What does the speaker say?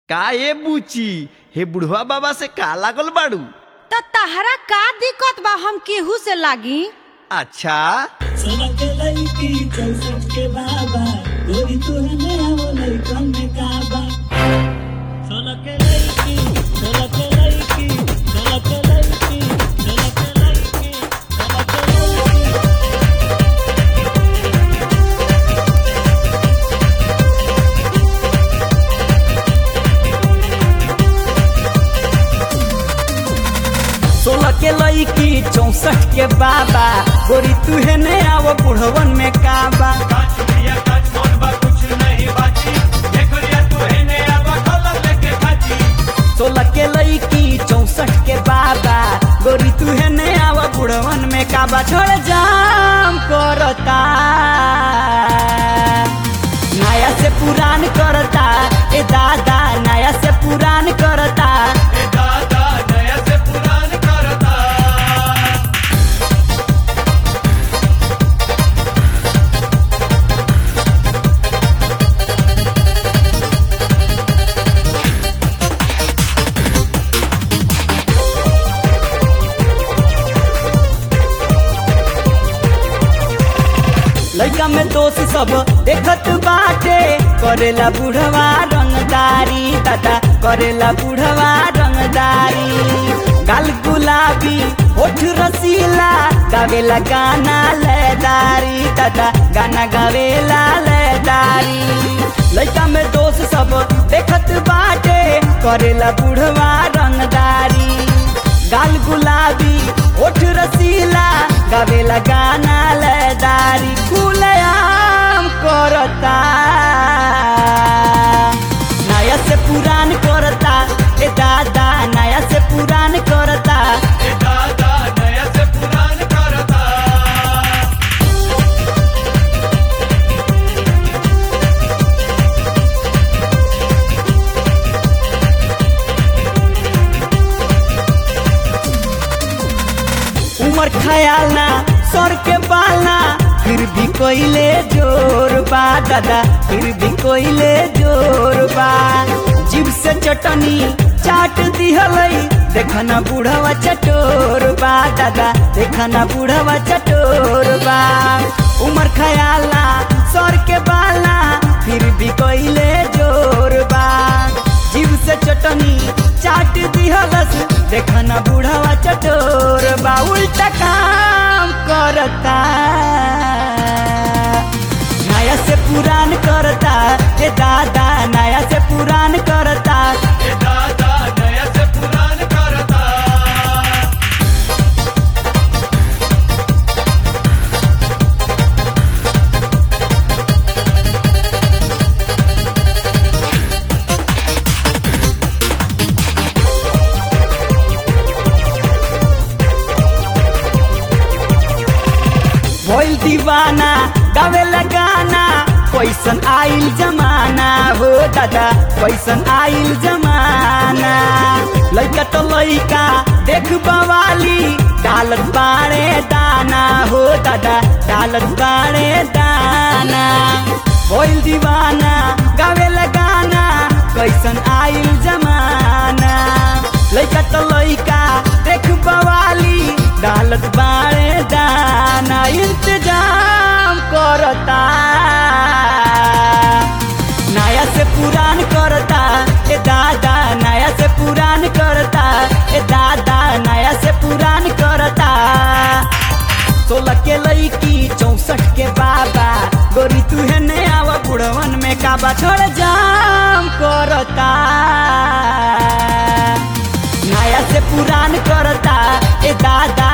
का ये बूची हे बुढ़वा बाबा से का लागल बाड़ू? त तहरा का दिक्कत बा हम केहू से लागी? अच्छा के लईकी 64 के बाबा गोरी तुहे ने आवो बुढ़वन में काबा सोलह के लईकी 64 के बाबा गोरी तुहे ने आवो बुढ़वन में काबा छोड़ जाम करता नया से पुरान करता ए दादा नया से पुरान करता ए दादा नया से पुरान करता। लड़का में दोस्त सब देखत बाटे करेला बुढ़वा रंगदारी दादा करेला बुढ़वा रंगदारी गाल गुलाबी होठ रसीला गावेला गाना लयदारी दादा गाना गावेला लयदारी लड़का में दोस्त सब देखत बाटे करेला बुढ़वा रंगदारी गाल गुलाबी होठ रसीला गावेला गाना लयदारी खुलेआम करता नया से पुरान करता ए दादा नया से पुरान करता ए दादा नया से पुरान करता। उमर ख्याल ना सर के बालना फिर भी कोइले जोर बा दादा फिर भी कोइले जोर बा जीव से चटनी चाट दिहलई देखना बुढ़वा चटोर बा दादा देखना बुढ़वा चटोर बा उमर ख्याल ना सर के बालना फिर भी कोइले जोर बा जीव से चटनी चाट दिहलस देखना बुढ़वा चटोर बा उल्टा काम करता नया से पुरान करता ए दादा नया से पुरान करता ए दादा नया से पुरान करता। भइल दीवाना गावे लगाना कैसन आइल जमाना हो दादा कैसन आइल जमाना लइका तो लइका देख बवाली डालत बाड़े दाना हो दादा डालत बाड़े दाना भइल दीवाना गावे लगाना कैसन आइल जमाना लइका तो लइका देख बवाली डालत बाड़े दाना इंतजाम करता नया से पुरान करता ए दादा नया से पुरान करता ए दादा नया से पुरान करता। 16 के लईकी 64 के बाबा गोरी तुहे ने आवा बुढ़वन में काबा छोड़ जाम करता नया से पुरान करता ए दादा